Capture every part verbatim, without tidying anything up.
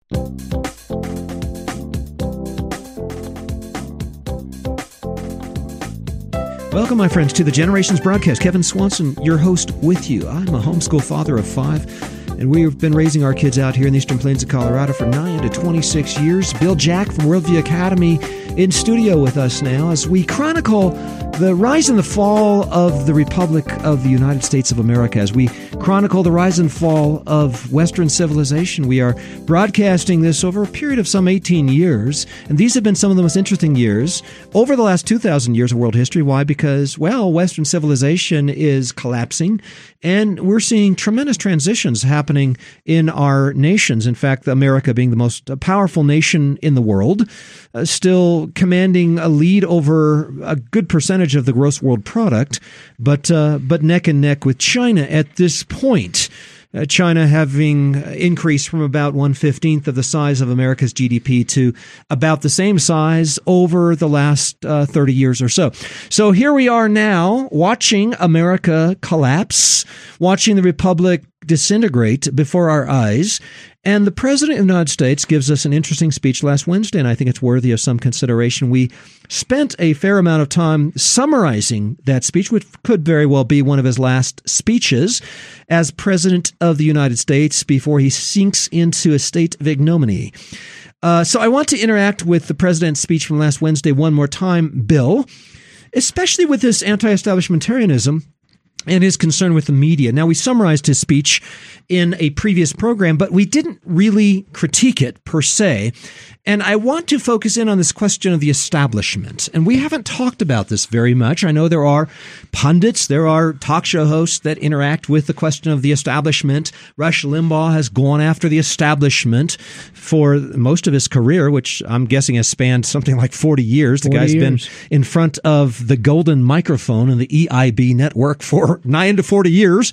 Welcome, my friends, to the Generations Broadcast. Kevin Swanson, your host, with you. I'm a homeschool father of five, and we've been raising our kids out here in the Eastern Plains of Colorado for nine to twenty-six years. Bill Jack from Worldview Academy in studio with us now as we chronicle the rise and the fall of the Republic of the United States of America, as we chronicle the rise and fall of Western civilization. We are broadcasting this over a period of some eighteen years, and these have been some of the most interesting years over the last two thousand years of world history. Why? Because, well, Western civilization is collapsing, and we're seeing tremendous transitions happening in our nations. In fact, America being the most powerful nation in the world, uh, still commanding a lead over a good percentage of the gross world product, but uh, but neck and neck with China at this point. Uh, China having increased from about one fifteenth of the size of America's G D P to about the same size over the last uh, thirty years or so. So here we are now watching America collapse, watching the Republic disintegrate before our eyes. And the President of the United States gives us an interesting speech last Wednesday, and I think it's worthy of some consideration. We spent a fair amount of time summarizing that speech, which could very well be one of his last speeches as President of the United States before he sinks into a state of ignominy. Uh, so I want to interact with the President's speech from last Wednesday one more time, Bill, especially with this anti-establishmentarianism and his concern with the media. Now, we summarized his speech in a previous program, but we didn't really critique it per se. And I want to focus in on this question of the establishment. And we haven't talked about this very much. I know there are pundits, there are talk show hosts that interact with the question of the establishment. Rush Limbaugh has gone after the establishment for most of his career, which I'm guessing has spanned something like forty years. The guy's years. been in front of the golden microphone and the E I B network for nine to forty years.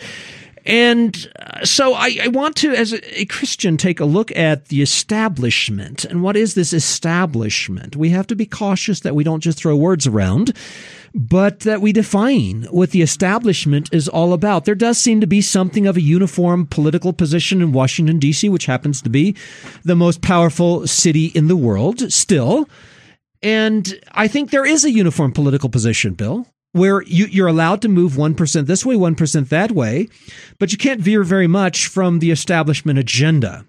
And so I, I want to, as a, a Christian, take a look at the establishment. And what is this establishment? We have to be cautious that we don't just throw words around, but that we define what the establishment is all about. There does seem to be something of a uniform political position in Washington, D C, which happens to be the most powerful city in the world still. And I think there is a uniform political position, Bill, where you, you're allowed to move one percent this way, one percent that way, but you can't veer very much from the establishment agenda.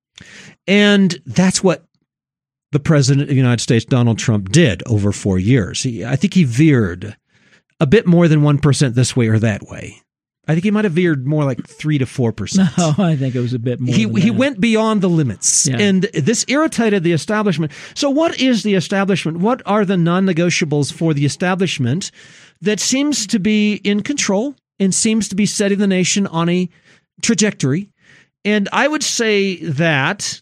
And that's what the President of the United States, Donald Trump, did over four years. He, I think he veered a bit more than one percent this way or that way. I think he might have veered more like three to four percent. No, I think it was a bit more. He than he that. went beyond the limits, yeah. And this irritated the establishment. So, what is the establishment? What are the non-negotiables for the establishment that seems to be in control and seems to be setting the nation on a trajectory? And I would say that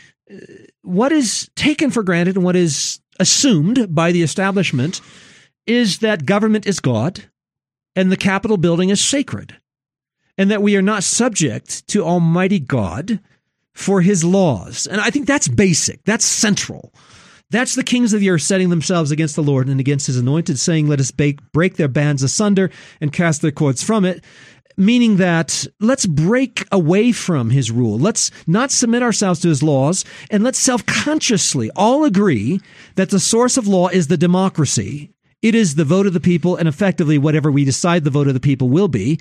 what is taken for granted and what is assumed by the establishment is that government is God and the Capitol building is sacred, and that we are not subject to Almighty God for his laws. And I think that's basic. That's central. That's the kings of the earth setting themselves against the Lord and against his anointed, saying, let us break their bands asunder and cast their cords from it. Meaning that let's break away from his rule. Let's not submit ourselves to his laws, and let's self-consciously all agree that the source of law is the democracy. It is the vote of the people, and effectively whatever we decide the vote of the people will be.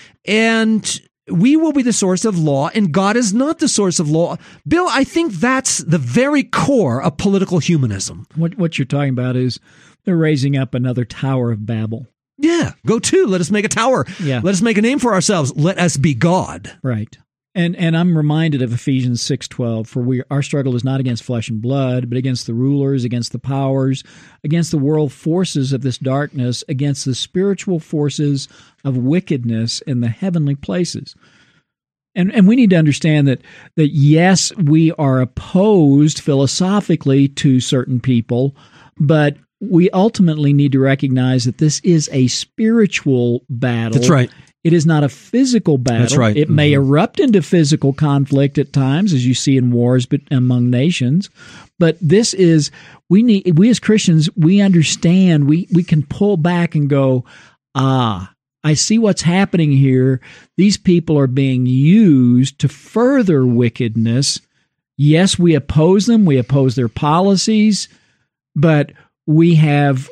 And we will be the source of law, and God is not the source of law. Bill, I think that's the very core of political humanism. What what you're talking about is they're raising up another Tower of Babel. Yeah, go to. Let us make a tower. Yeah. Let us make a name for ourselves. Let us be God. Right. And and I'm reminded of Ephesians six twelve, for we our struggle is not against flesh and blood, but against the rulers, against the powers, against the world forces of this darkness, against the spiritual forces of wickedness in the heavenly places. And and we need to understand that that yes, we are opposed philosophically to certain people, but we ultimately need to recognize that this is a spiritual battle. That's right. It is not a physical battle. That's right. It Mm-hmm. may erupt into physical conflict at times, as you see in wars but among nations. But this is, we need, we as Christians, we understand, we, we can pull back and go, ah, I see what's happening here. These people are being used to further wickedness, Yes, we oppose them. We oppose their policies, but we have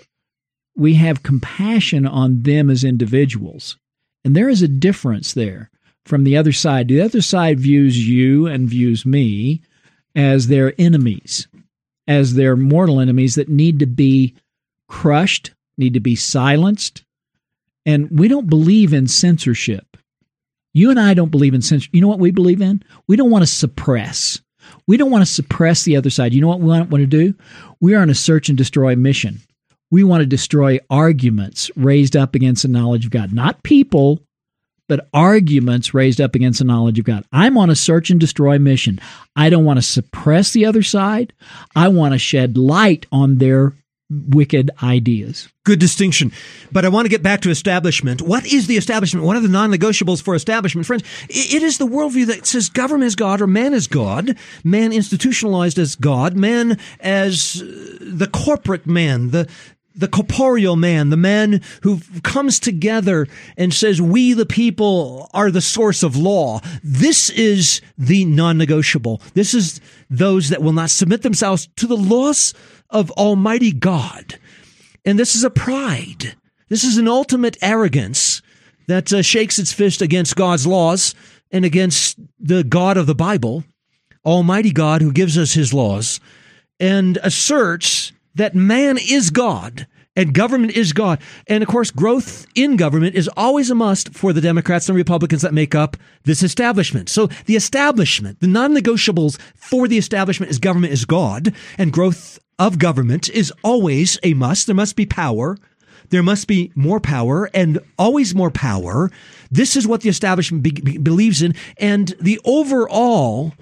we have compassion on them as individuals. And there is a difference there from the other side. The other side views you and views me as their enemies, as their mortal enemies that need to be crushed, need to be silenced. And we don't believe in censorship. You and I don't believe in censorship. You know what we believe in? We don't want to suppress. We don't want to suppress the other side. You know what we want to do? We are on a search and destroy mission. We want to destroy arguments raised up against the knowledge of God. Not people, but arguments raised up against the knowledge of God. I'm on a search and destroy mission. I don't want to suppress the other side. I want to shed light on their wicked ideas. Good distinction. But I want to get back to establishment. What is the establishment? What are the non-negotiables for establishment? Friends, it is the worldview that says government is God or man is God, man institutionalized as God, man as the corporate man, the the corporeal man, the man who comes together and says, we the people are the source of law. This is the non-negotiable. This is those that will not submit themselves to the laws of Almighty God. And this is a pride. This is an ultimate arrogance that uh, shakes its fist against God's laws and against the God of the Bible, Almighty God who gives us his laws, and asserts that man is God and government is God. And of course, growth in government is always a must for the Democrats and Republicans that make up this establishment. So the establishment, the non-negotiables for the establishment is government is God, and growth of government is always a must. There must be power. There must be more power and always more power. This is what the establishment be- be- believes in. And the overall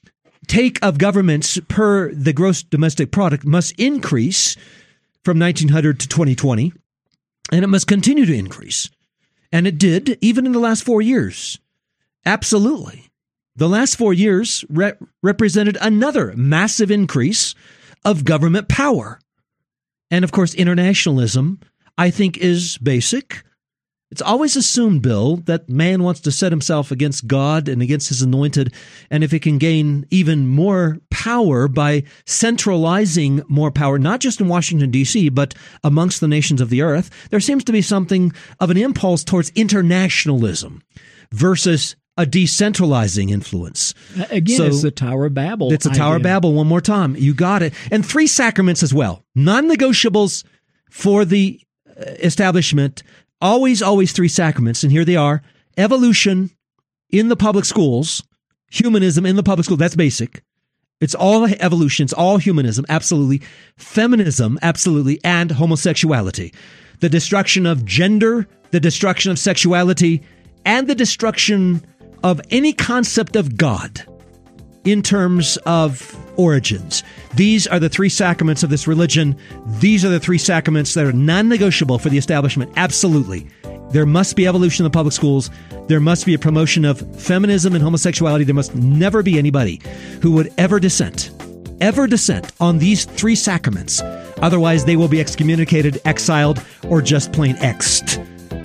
take of governments per the gross domestic product must increase from nineteen hundred to twenty twenty, and it must continue to increase. And it did, even in the last four years. Absolutely. The last four years re- represented another massive increase of government power. And of course, internationalism, I think, is basic. It's always assumed, Bill, that man wants to set himself against God and against his anointed, and if he can gain even more power by centralizing more power, not just in Washington, D C, but amongst the nations of the earth, there seems to be something of an impulse towards internationalism versus a decentralizing influence. Again, so, it's the Tower of Babel. It's a Tower of Babel one more time. You got it. And three sacraments as well. Non-negotiables for the establishment. Always, always three sacraments, and here they are. Evolution in the public schools, humanism in the public school, that's basic. It's all evolution, it's all humanism, absolutely. Feminism, absolutely, and homosexuality. The destruction of gender, the destruction of sexuality, and the destruction of any concept of God in terms of origins. These are the three sacraments of this religion. These are the three sacraments that are non-negotiable for the establishment. Absolutely. There must be evolution in the public schools. There must be a promotion of feminism and homosexuality. There must never be anybody who would ever dissent, ever dissent on these three sacraments. Otherwise, they will be excommunicated, exiled, or just plain X'd.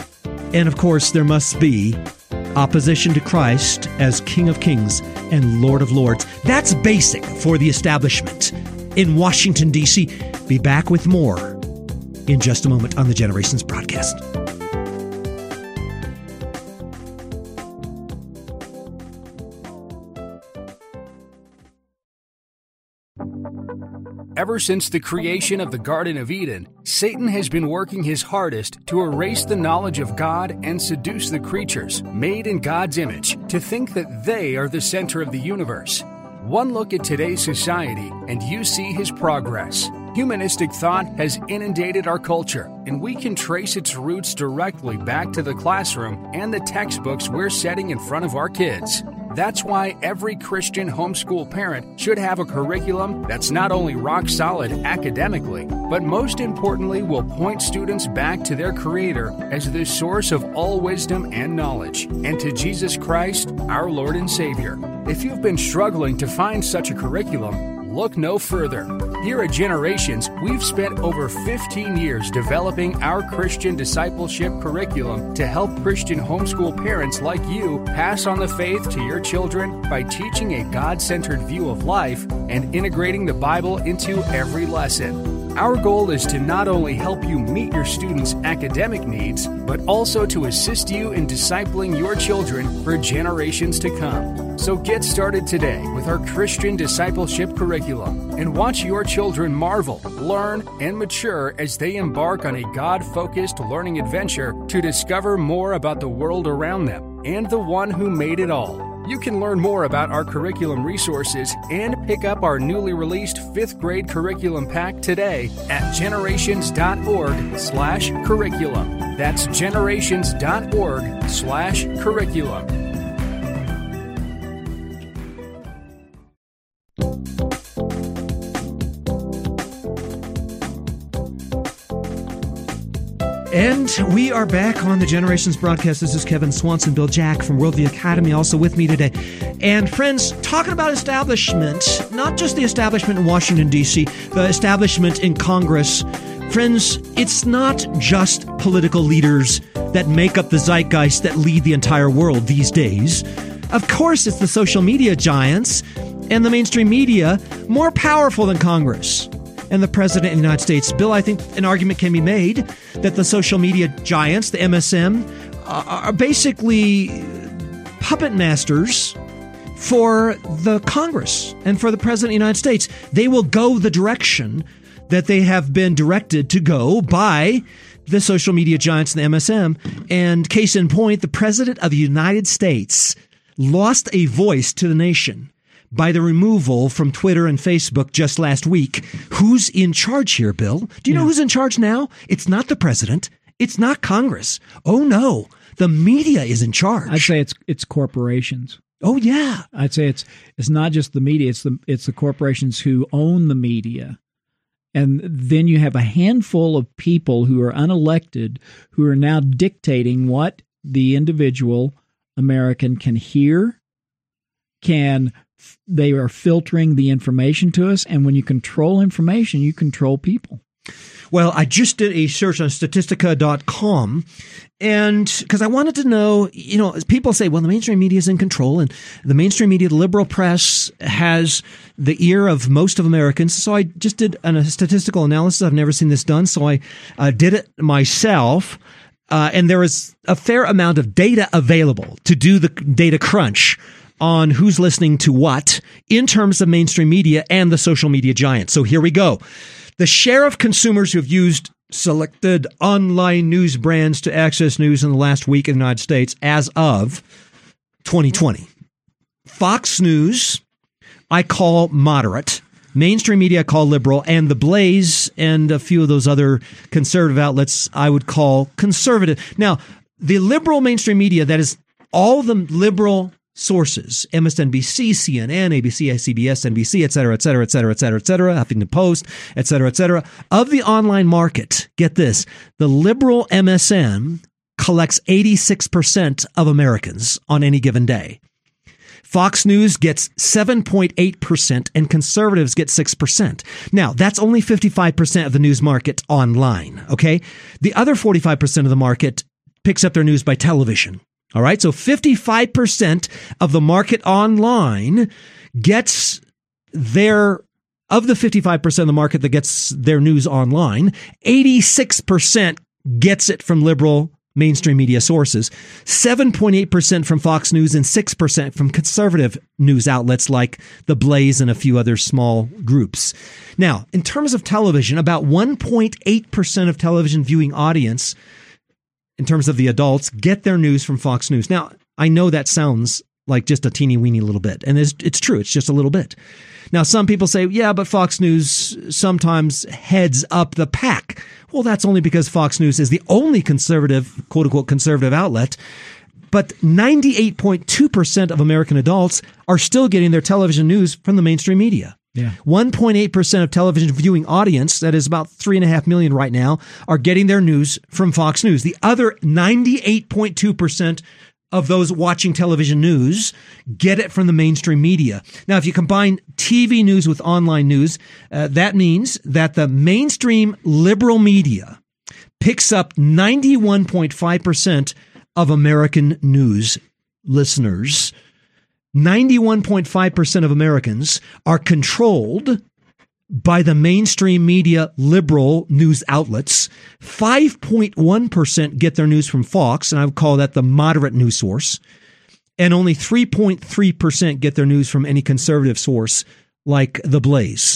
And of course, there must be opposition to Christ as King of Kings and Lord of Lords. That's basic for the establishment in Washington, D C. Be back with more in just a moment on the Generations broadcast. Ever since the creation of the Garden of Eden, Satan has been working his hardest to erase the knowledge of God and seduce the creatures, made in God's image, to think that they are the center of the universe. One look at today's society, and you see his progress. Humanistic thought has inundated our culture, and we can trace its roots directly back to the classroom and the textbooks we're setting in front of our kids. That's why every Christian homeschool parent should have a curriculum that's not only rock solid academically, but most importantly will point students back to their Creator as the source of all wisdom and knowledge, and to Jesus Christ, our Lord and Savior. If you've been struggling to find such a curriculum, look no further. Here at Generations, we've spent over fifteen years developing our Christian discipleship curriculum to help Christian homeschool parents like you pass on the faith to your children by teaching a God-centered view of life and integrating the Bible into every lesson. Our goal is to not only help you meet your students' academic needs, but also to assist you in discipling your children for generations to come. So get started today with our Christian discipleship curriculum and watch your children marvel, learn, and mature as they embark on a God-focused learning adventure to discover more about the world around them and the one who made it all. You can learn more about our curriculum resources and pick up our newly released fifth grade curriculum pack today at generations.org slash curriculum. That's generations.org slash curriculum. And we are back on the Generations broadcast. This is Kevin Swanson, Bill Jack from Worldview Academy, also with me today. And friends, talking about establishment, not just the establishment in Washington, D C, the establishment in Congress. Friends, it's not just political leaders that make up the zeitgeist that lead the entire world these days. Of course, it's the social media giants and the mainstream media, more powerful than Congress and the President of the United States. Bill, I think an argument can be made that the social media giants, the M S M, uh, are basically puppet masters for the Congress and for the President of the United States. They will go the direction that they have been directed to go by the social media giants and the M S M. And case in point, the President of the United States lost a voice to the nation by the removal from Twitter and Facebook just last week. Who's in charge here, Bill? Do you yeah. know who's in charge now? It's not the president. It's not Congress. Oh, no. The media is in charge. I'd say it's it's corporations. Oh, yeah. I'd say it's it's not just the media. It's the it's the corporations who own the media. And then you have a handful of people who are unelected who are now dictating what the individual American can hear, can they are filtering the information to us, and when you control information, you control people. Well, I just did a search on Statistica dot com, and because I wanted to know, you know, people say, well, the mainstream media is in control, and the mainstream media, the liberal press, has the ear of most of Americans. So I just did a statistical analysis. I've never seen this done, so I uh, did it myself. Uh, and there is a fair amount of data available to do the data crunch on who's listening to what in terms of mainstream media and the social media giants. So here we go. The share of consumers who have used selected online news brands to access news in the last week in the United States as of twenty twenty. Fox News, I call moderate. Mainstream media, I call liberal. And The Blaze and a few of those other conservative outlets, I would call conservative. Now, the liberal mainstream media, that is all the liberal sources, M S N B C, C N N, A B C, C B S, N B C, et cetera, et cetera, et cetera, et cetera, et cetera, Huffington Post, et cetera, et cetera. Of the online market, get this, the liberal M S M collects eighty-six percent of Americans on any given day. Fox News gets seven point eight percent and conservatives get six percent. Now, that's only fifty-five percent of the news market online, okay? The other forty-five percent of the market picks up their news by television. All right, so fifty-five percent of the market online gets their, of the fifty-five percent of the market that gets their news online, eighty-six percent gets it from liberal mainstream media sources, seven point eight percent from Fox News, and six percent from conservative news outlets like The Blaze and a few other small groups. Now, in terms of television, about one point eight percent of television viewing audience, in terms of the adults, get their news from Fox News. Now, I know that sounds like just a teeny weeny little bit, and it's, it's true. It's just a little bit. Now, some people say, yeah, but Fox News sometimes heads up the pack. Well, that's only because Fox News is the only conservative, quote unquote, conservative outlet. But ninety-eight point two percent of American adults are still getting their television news from the mainstream media. Yeah. one point eight percent of television viewing audience, that is about three and a half million right now, are getting their news from Fox News. The other ninety-eight point two percent of those watching television news get it from the mainstream media. Now, if you combine T V news with online news, uh, that means that the mainstream liberal media picks up ninety-one point five percent of American news listeners. ninety-one point five percent of Americans are controlled by the mainstream media liberal news outlets. five point one percent get their news from Fox, and I would call that the moderate news source. And only three point three percent get their news from any conservative source like The Blaze.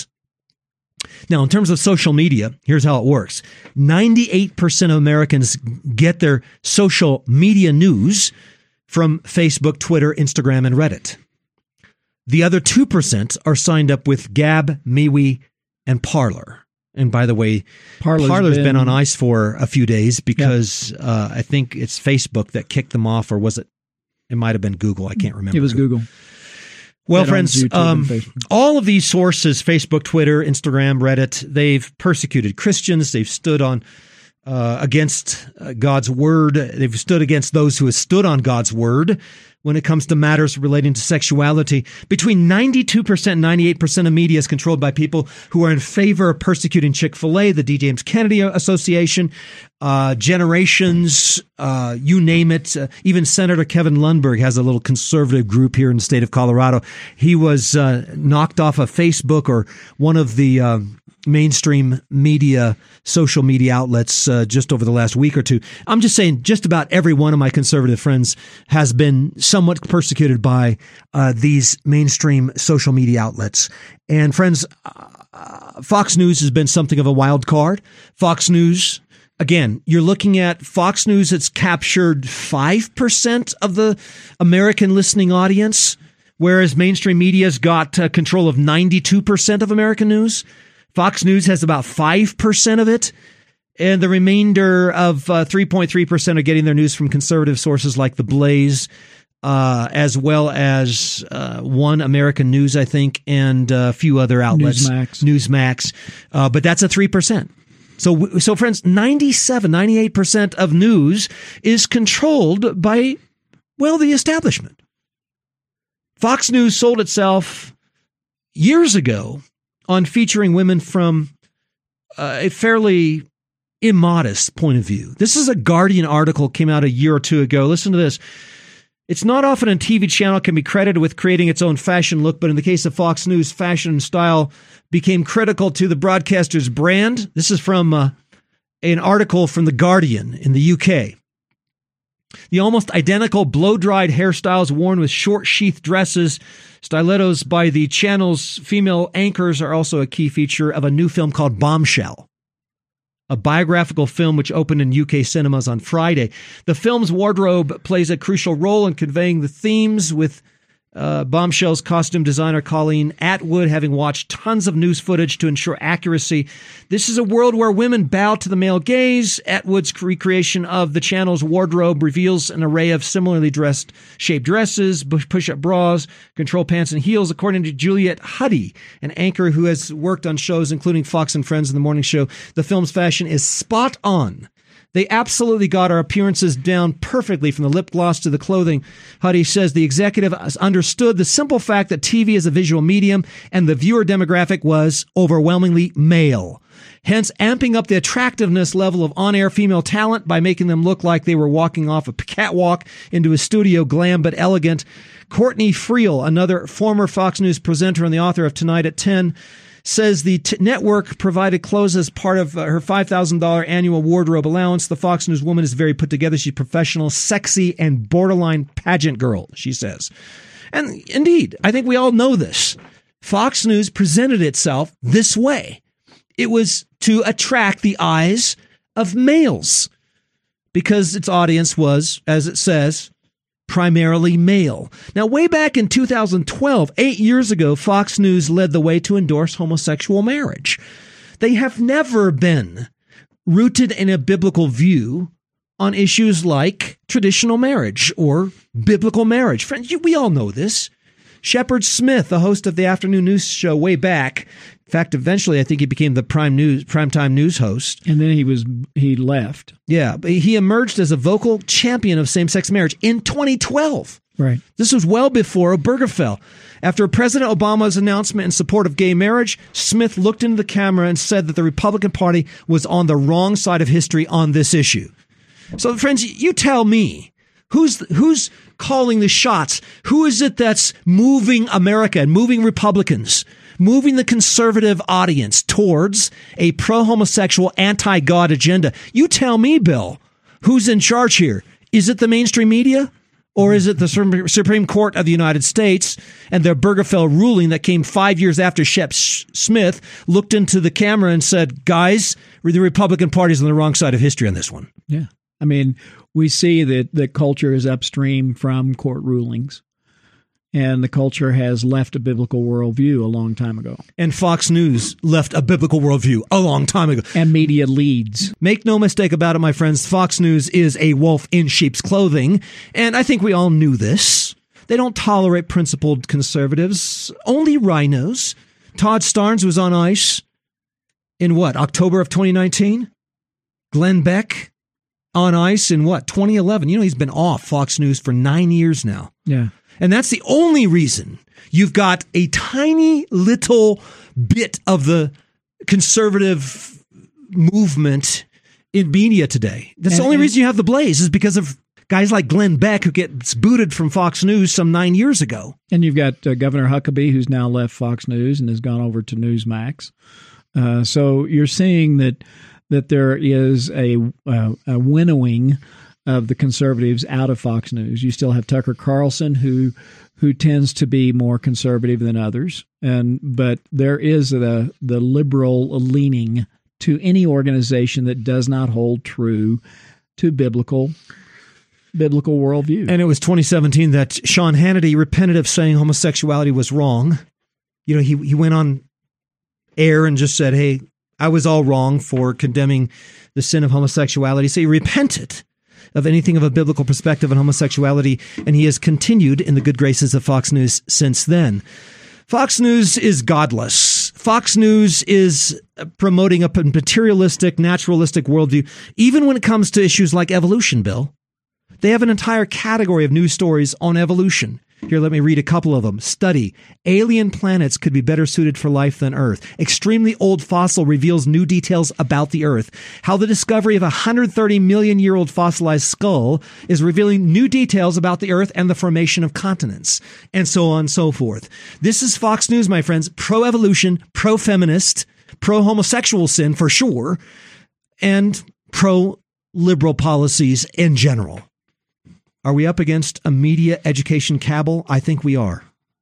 Now, in terms of social media, here's how it works. ninety-eight percent of Americans get their social media news from Facebook, Twitter, Instagram, and Reddit. The other two percent are signed up with Gab, MeWe, and Parler. And by the way, Parler's, Parler's been, been on ice for a few days because yeah. uh, I think it's Facebook that kicked them off, or was it? It might have been Google. I can't remember. It was Google. Well, that friends, um, all of these sources, Facebook, Twitter, Instagram, Reddit, they've persecuted Christians. They've stood on uh, against uh, God's word. They've stood against those who have stood on God's word when it comes to matters relating to sexuality. Between ninety-two percent and ninety-eight percent of media is controlled by people who are in favor of persecuting Chick-fil-A, the D. James Kennedy Association, uh, Generations, uh, you name it. Uh, even Senator Kevin Lundberg has a little conservative group here in the state of Colorado. He was uh, knocked off of Facebook or one of the uh, mainstream media, social media outlets uh, just over the last week or two. I'm just saying just about every one of my conservative friends has been somewhat persecuted by uh, these mainstream social media outlets. And friends, uh, Fox News has been something of a wild card. Fox News, again, you're looking at Fox News that's captured five percent of the American listening audience, whereas mainstream media's got uh, control of ninety-two percent of American news. Fox News has about five percent of it, and the remainder of uh, three point three percent are getting their news from conservative sources like The Blaze, uh, as well as uh, One American News, I think, and a few other outlets. Newsmax. Newsmax. Uh, but that's a three percent. So, so friends, ninety-seven, ninety-eight percent of news is controlled by, well, the establishment. Fox News sold itself years ago on featuring women from uh, a fairly immodest point of view. This is a Guardian article, came out a year or two ago. Listen to this. It's not often a T V channel can be credited with creating its own fashion look, but in the case of Fox News, fashion and style became critical to the broadcaster's brand. This is from uh, an article from The Guardian in the U K. The almost identical blow-dried hairstyles worn with short sheath dresses, stilettos by the channel's female anchors are also a key feature of a new film called Bombshell, a biographical film which opened in U K cinemas on Friday. The film's wardrobe plays a crucial role in conveying the themes, with uh, Bombshell's costume designer Colleen Atwood having watched tons of news footage to ensure accuracy. This is a world where women bow to the male gaze. Atwood's recreation of the channel's wardrobe reveals an array of similarly dressed shaped dresses, push-up bras, control pants, and heels, according to Juliet Huddy, an anchor who has worked on shows including Fox and Friends and The Morning Show. The film's fashion is spot on. They absolutely got our appearances down perfectly, from the lip gloss to the clothing. Huddy says the executive understood the simple fact that T V is a visual medium and the viewer demographic was overwhelmingly male, hence amping up the attractiveness level of on-air female talent by making them look like they were walking off a catwalk into a studio, glam but elegant. Courtney Friel, another former Fox News presenter and the author of Tonight at ten, says the t- network provided clothes as part of uh, her five thousand dollars annual wardrobe allowance. The Fox News woman is very put together. She's professional, sexy, and borderline pageant girl, she says. And indeed, I think we all know this. Fox News presented itself this way. It was to attract the eyes of males because its audience was, as it says, primarily male. Now, way back in two thousand twelve, eight years ago, Fox News led the way to endorse homosexual marriage. They have never been rooted in a biblical view on issues like traditional marriage or biblical marriage. Friends, we all know this. Shepard Smith, the host of the afternoon news show way back, In fact, eventually, I think he became the prime news, primetime news host. And then he was he left. Yeah, but he emerged as a vocal champion of same-sex marriage in twenty twelve. Right. This was well before Obergefell. After President Obama's announcement in support of gay marriage, Smith looked into the camera and said that the Republican Party was on the wrong side of history on this issue. So, friends, you tell me, who's who's calling the shots? Who is it that's moving America and moving Republicans, moving the conservative audience towards a pro-homosexual, anti-God agenda? You tell me, Bill, who's in charge here? Is it the mainstream media? Or is it the Supreme Court of the United States and their Obergefell ruling that came five years after Shep Smith looked into the camera and said, guys, the Republican Party's on the wrong side of history on this one? Yeah. I mean, we see that the culture is upstream from court rulings, and the culture has left a biblical worldview a long time ago. And Fox News left a biblical worldview a long time ago. And media leads. Make no mistake about it, my friends, Fox News is a wolf in sheep's clothing, and I think we all knew this. They don't tolerate principled conservatives, only rhinos. Todd Starnes was on ice in what, October of twenty nineteen? Glenn Beck on ice in what, twenty eleven? You know, he's been off Fox News for nine years now. Yeah. And that's the only reason you've got a tiny little bit of the conservative movement in media today. That's and, the only and, reason you have the blaze is because of guys like Glenn Beck, who gets booted from Fox News some nine years ago. And you've got uh, Governor Huckabee, who's now left Fox News and has gone over to Newsmax. Uh, so you're seeing that that there is a, uh, a winnowing of the conservatives out of Fox News. You still have Tucker Carlson, who who tends to be more conservative than others, and but there is the the liberal leaning to any organization that does not hold true to biblical biblical worldview. And it was twenty seventeen that Sean Hannity repented of saying homosexuality was wrong. You know, he he went on air and just said, "Hey, I was all wrong for condemning the sin of homosexuality." So he repented of anything of a biblical perspective on homosexuality, and he has continued in the good graces of Fox News since then. Fox News is godless. Fox News is promoting a materialistic, naturalistic worldview, even when it comes to issues like evolution, Bill. They have an entire category of news stories on evolution. Here, let me read a couple of them. Study. Alien planets could be better suited for life than Earth. Extremely old fossil reveals new details about the Earth. How the discovery of a one hundred thirty million year old fossilized skull is revealing new details about the Earth and the formation of continents. And so on and so forth. This is Fox News, my friends. Pro-evolution, pro-feminist, pro-homosexual sin for sure, and pro-liberal policies in general. Are we up against a media education cabal? I think we are.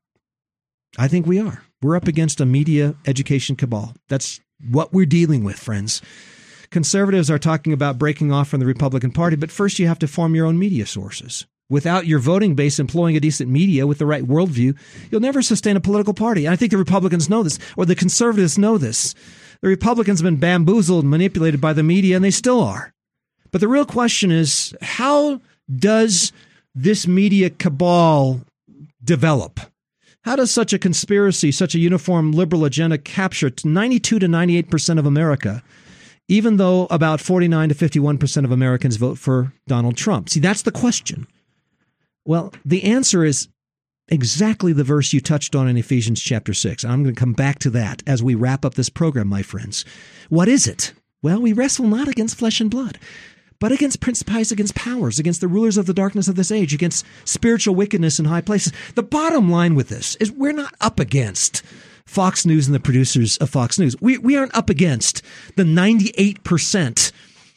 I think we are. We're up against a media education cabal. That's what we're dealing with, friends. Conservatives are talking about breaking off from the Republican Party, but first you have to form your own media sources. Without your voting base employing a decent media with the right worldview, you'll never sustain a political party. And I think the Republicans know this, or the conservatives know this. The Republicans have been bamboozled and manipulated by the media, and they still are. But the real question is, how does this media cabal develop? How does such a conspiracy, such a uniform liberal agenda capture ninety-two to ninety-eight percent of America, even though about forty-nine to fifty-one percent of Americans vote for Donald Trump? See, that's the question. Well, the answer is exactly the verse you touched on in Ephesians chapter six. I'm going to come back to that as we wrap up this program, my friends. What is it? Well, we wrestle not against flesh and blood, but against principalities, against powers, against the rulers of the darkness of this age, against spiritual wickedness in high places. The bottom line with this is we're not up against Fox News and the producers of Fox News. We we aren't up against the ninety-eight percent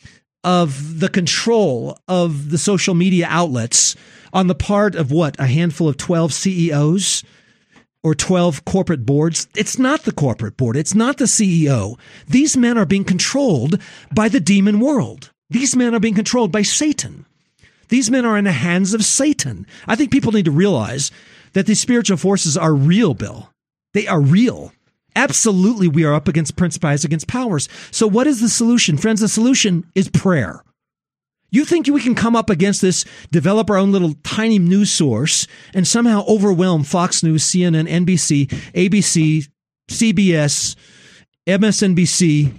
of the control of the social media outlets on the part of what, a handful of twelve C E Os or twelve corporate boards. It's not the corporate board. It's not the C E O. These men are being controlled by the demon world. These men are being controlled by Satan. These men are in the hands of Satan. I think people need to realize that these spiritual forces are real, Bill. They are real. Absolutely, we are up against principalities, against powers. So what is the solution? Friends, the solution is prayer. You think we can come up against this, develop our own little tiny news source, and somehow overwhelm Fox News, C N N, N B C, A B C, C B S, M S N B C,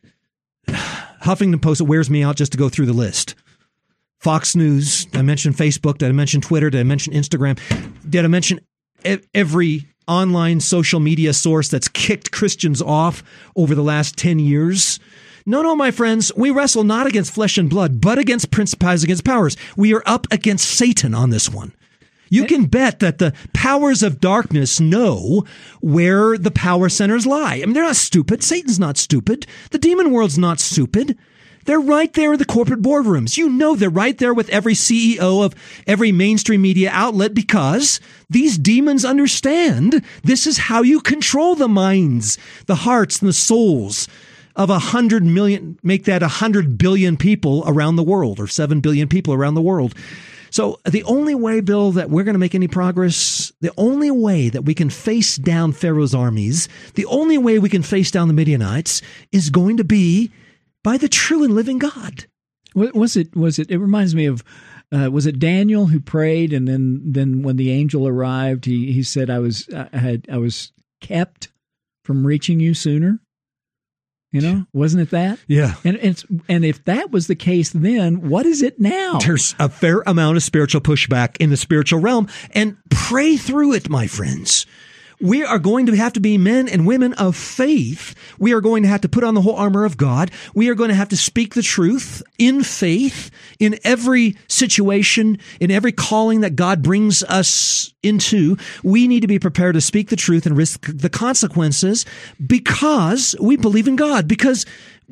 Huffington Post, it wears me out just to go through the list. Fox News, did I mention Facebook, did I mention Twitter, did I mention Instagram, did I mention every online social media source that's kicked Christians off over the last ten years? No, no, my friends, we wrestle not against flesh and blood, but against principalities, against powers. We are up against Satan on this one. You can bet that the powers of darkness know where the power centers lie. I mean, they're not stupid. Satan's not stupid. The demon world's not stupid. They're right there in the corporate boardrooms. You know they're right there with every C E O of every mainstream media outlet because these demons understand this is how you control the minds, the hearts, and the souls of a hundred million, make that a hundred billion people around the world, or seven billion people around the world. So the only way, Bill, that we're going to make any progress, the only way that we can face down Pharaoh's armies, the only way we can face down the Midianites is going to be by the true and living God. Was it, was it, it reminds me of, uh, was it Daniel who prayed, and then, then when the angel arrived, he, he said, I was, I had, I was kept from reaching you sooner? You know, wasn't it that? Yeah. And it's and if that was the case then, what is it now? There's a fair amount of spiritual pushback in the spiritual realm, and pray through it, my friends. We are going to have to be men and women of faith. We are going to have to put on the whole armor of God. We are going to have to speak the truth in faith in every situation, in every calling that God brings us into. We need to be prepared to speak the truth and risk the consequences because we believe in God, because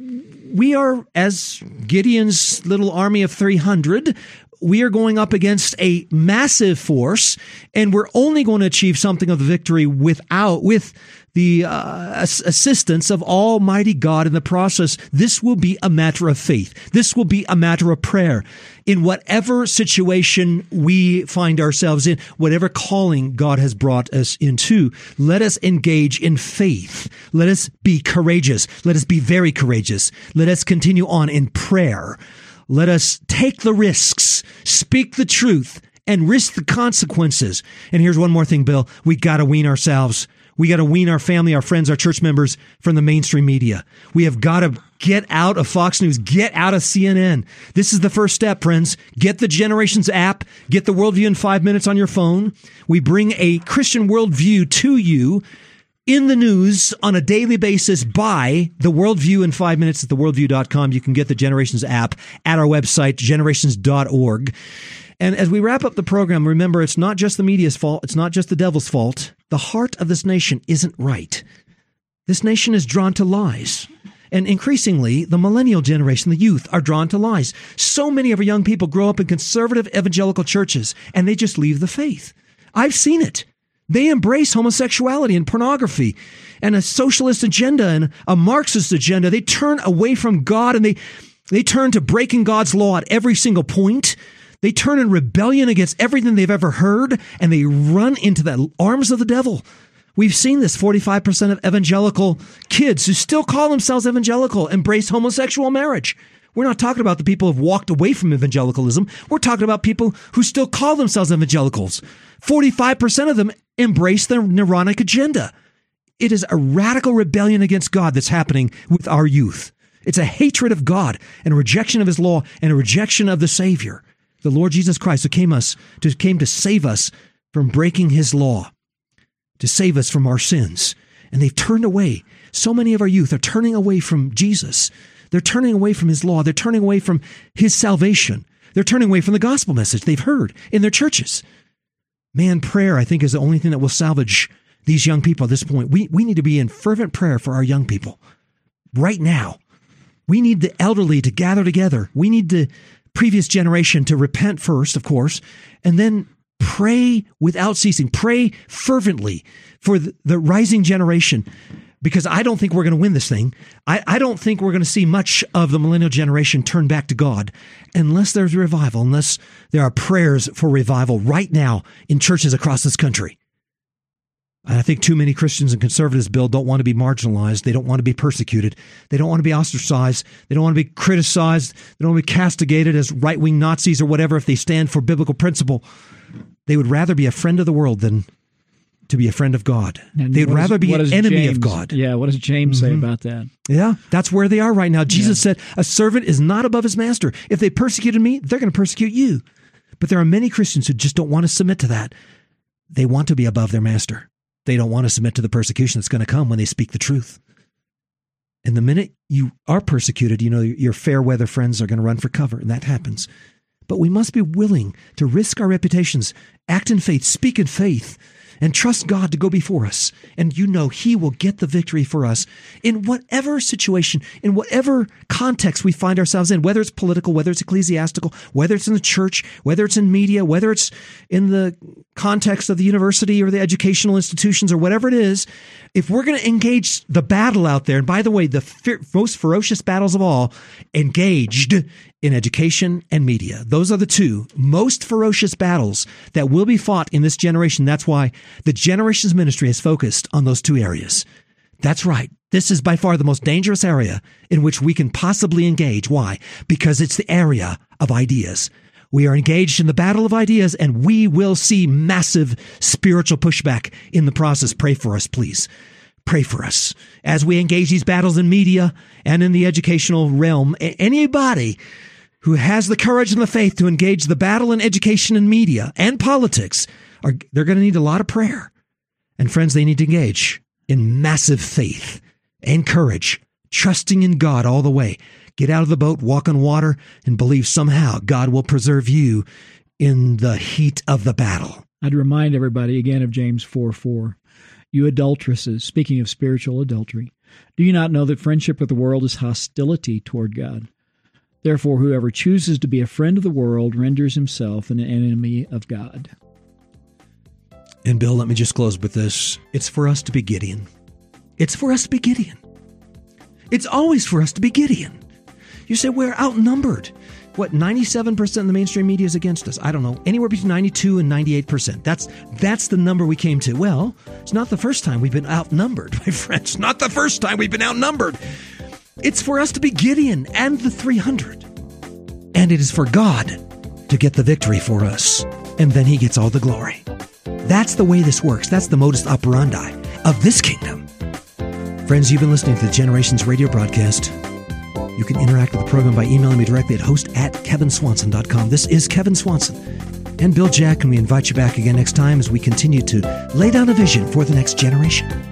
we are, as Gideon's little army of three hundred, we are going up against a massive force, and we're only going to achieve something of the victory without, with the uh, assistance of Almighty God in the process. This will be a matter of faith. This will be a matter of prayer. In whatever situation we find ourselves in, whatever calling God has brought us into, let us engage in faith. Let us be courageous. Let us be very courageous. Let us continue on in prayer. Let us take the risks, speak the truth, and risk the consequences. And here's one more thing, Bill. We got to wean ourselves. We got to wean our family, our friends, our church members from the mainstream media. We have got to get out of Fox News, get out of C N N. This is the first step, friends. Get the Generations app, get the Worldview in five minutes on your phone. We bring a Christian worldview to you in the news on a daily basis by the Worldview in five minutes at the worldview dot com. You can get the Generations app at our website, generations dot org. And as we wrap up the program, remember, it's not just the media's fault. It's not just the devil's fault. The heart of this nation isn't right. This nation is drawn to lies. And increasingly, the millennial generation, the youth, are drawn to lies. So many of our young people grow up in conservative evangelical churches, and they just leave the faith. I've seen it. They embrace homosexuality and pornography and a socialist agenda and a Marxist agenda. They turn away from God, and they, they turn to breaking God's law at every single point. They turn in rebellion against everything they've ever heard, and they run into the arms of the devil. We've seen this. forty-five percent of evangelical kids who still call themselves evangelical embrace homosexual marriage. We're not talking about the people who have walked away from evangelicalism. We're talking about people who still call themselves evangelicals. forty-five percent of them embrace their neuronic agenda. It is a radical rebellion against God that's happening with our youth. It's a hatred of God and a rejection of his law and a rejection of the Savior, the Lord Jesus Christ, who came us to came to save us from breaking his law, to save us from our sins. And they've turned away. So many of our youth are turning away from Jesus. They're turning away from his law. They're turning away from his salvation. They're turning away from the gospel message they've heard in their churches. Man, prayer, I think, is the only thing that will salvage these young people at this point. We, we need to be in fervent prayer for our young people right now. We need the elderly to gather together. We need the previous generation to repent first, of course, and then pray without ceasing. Pray fervently for the, the rising generation, because I don't think we're going to win this thing. I, I don't think we're going to see much of the millennial generation turn back to God unless there's revival, unless there are prayers for revival right now in churches across this country. And I think too many Christians and conservatives, Bill, don't want to be marginalized. They don't want to be persecuted. They don't want to be ostracized. They don't want to be criticized. They don't want to be castigated as right-wing Nazis or whatever if they stand for biblical principle. They would rather be a friend of the world than to be a friend of God. And They'd rather does, be an enemy James, of God. Yeah, what does James mm-hmm. say about that? Yeah, that's where they are right now. Jesus yeah. said, a servant is not above his master. If they persecuted me, they're going to persecute you. But there are many Christians who just don't want to submit to that. They want to be above their master. They don't want to submit to the persecution that's going to come when they speak the truth. And the minute you are persecuted, you know, your fair weather friends are going to run for cover, and that happens. But we must be willing to risk our reputations, act in faith, speak in faith, and trust God to go before us. And you know He will get the victory for us in whatever situation, in whatever context we find ourselves in, whether it's political, whether it's ecclesiastical, whether it's in the church, whether it's in media, whether it's in the context of the university or the educational institutions or whatever it is. If we're going to engage the battle out there, and by the way, the fe- most ferocious battles of all, engaged in education and media. Those are the two most ferocious battles that will be fought in this generation. That's why the Generations Ministry is focused on those two areas. That's right. This is by far the most dangerous area in which we can possibly engage. Why? Because it's the area of ideas. We are engaged in the battle of ideas, and we will see massive spiritual pushback in the process. Pray for us, please. Pray for us. As we engage these battles in media and in the educational realm, anybody who has the courage and the faith to engage the battle in education and media and politics, are they're going to need a lot of prayer. And friends, they need to engage in massive faith and courage, trusting in God all the way. Get out of the boat, walk on water, and believe somehow God will preserve you in the heat of the battle. I'd remind everybody again of James four four. You adulteresses, speaking of spiritual adultery, do you not know that friendship with the world is hostility toward God? Therefore, whoever chooses to be a friend of the world renders himself an enemy of God. And Bill, let me just close with this. It's for us to be Gideon. It's for us to be Gideon. It's always for us to be Gideon. You say we're outnumbered. What, ninety-seven percent of the mainstream media is against us? I don't know. Anywhere between ninety-two and ninety-eight percent. That's that's the number we came to. Well, it's not the first time we've been outnumbered, my friends. Not the first time we've been outnumbered. It's for us to be Gideon and the three hundred. And it is for God to get the victory for us. And then He gets all the glory. That's the way this works. That's the modus operandi of this kingdom. Friends, you've been listening to the Generations radio broadcast. You can interact with the program by emailing me directly at host at kevin swanson dot com. This is Kevin Swanson and Bill Jack, and we invite you back again next time as we continue to lay down a vision for the next generation.